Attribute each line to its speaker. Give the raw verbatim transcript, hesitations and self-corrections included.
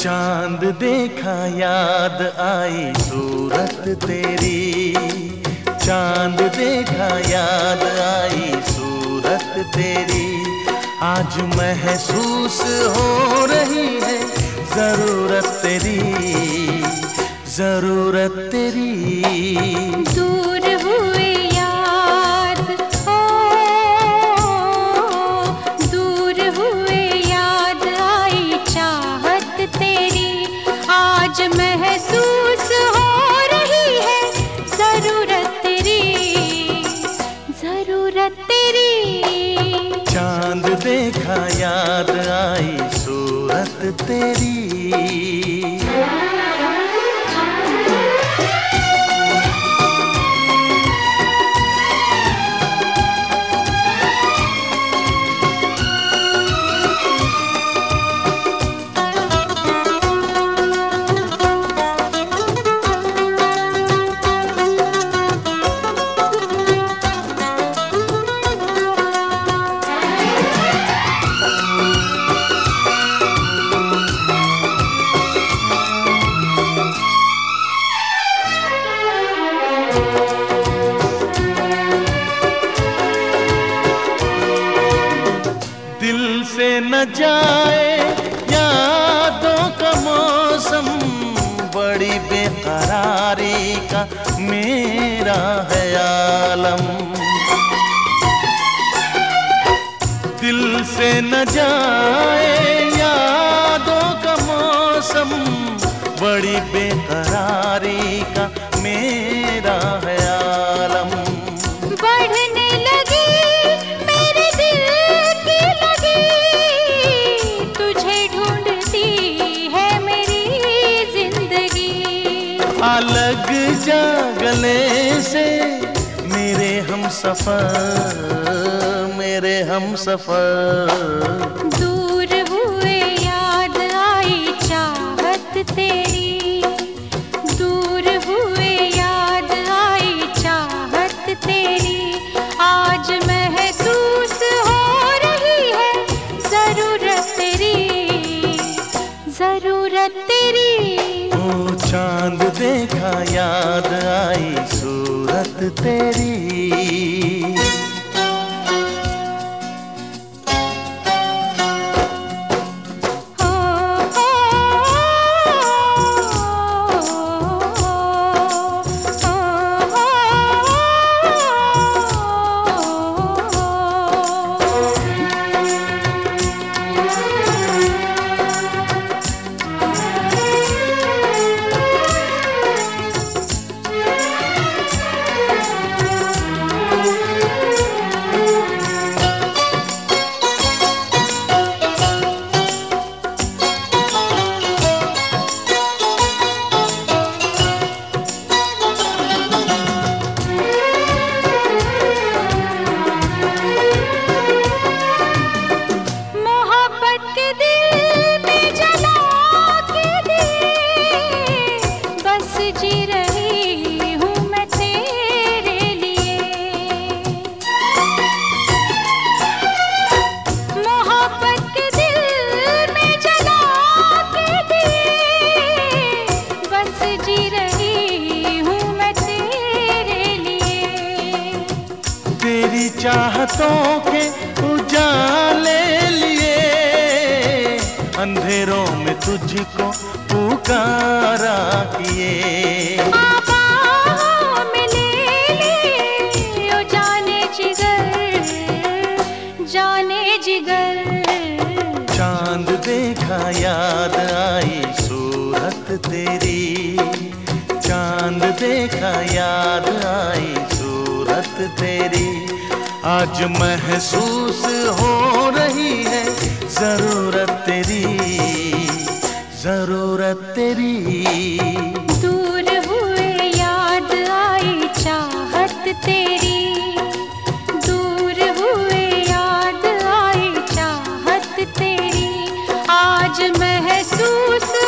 Speaker 1: चांद देखा याद आई सूरत तेरी, चांद देखा याद आई सूरत तेरी। आज महसूस हो रही है जरूरत तेरी, जरूरत तेरी।
Speaker 2: दूर हुए याद, ओ दूर हुए याद आई चाहत तेरी। आज महसूस हो रही है जरूरत तेरी, जरूरत तेरी।
Speaker 1: चांद देखा याद आई सूरत तेरी। दिल से न जाए यादों का मौसम, बड़ी बेकरारी का मेरा है आलम। दिल से न जाए यादों का मौसम, बड़ी बेकरारी का मेरा है आलम।
Speaker 2: बढ़ने लगी मेरे दिल की लगी, तुझे ढूंढती है मेरी जिंदगी।
Speaker 1: आ लग जा गले से मेरे हम सफर, मेरे हम सफर।
Speaker 2: दूर हुए याद आई चाहत तेरी, दूर हुए याद आई चाहत तेरी। आज महसूस हो रही है जरूरत तेरी, जरूरत तेरी।
Speaker 1: ओ चांद देखा याद आई सूरत तेरी। तेरी चाहतों के उजाले लिए, अंधेरों में तुझको पुकारा किए।
Speaker 2: बाहों में ले ले ओ जाने जिगर, जाने जिगर।
Speaker 1: चांद देखा याद आई सूरत तेरी, चांद देखा याद आई सूरत तेरी। आज महसूस हो रही है जरूरत तेरी, जरूरत तेरी।
Speaker 2: दूर हुए याद आई चाहत तेरी, दूर हुए याद आई चाहत तेरी। आज महसूस